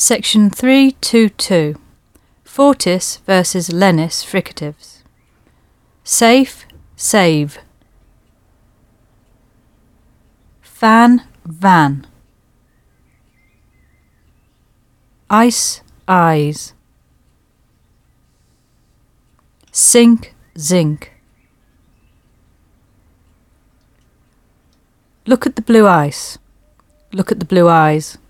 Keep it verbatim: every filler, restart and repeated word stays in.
Section three twenty-two. Fortis versus Lenis fricatives. Safe, save. Fan, van. Ice, eyes. Sink, zinc. Look at the blue ice. Look at the blue eyes.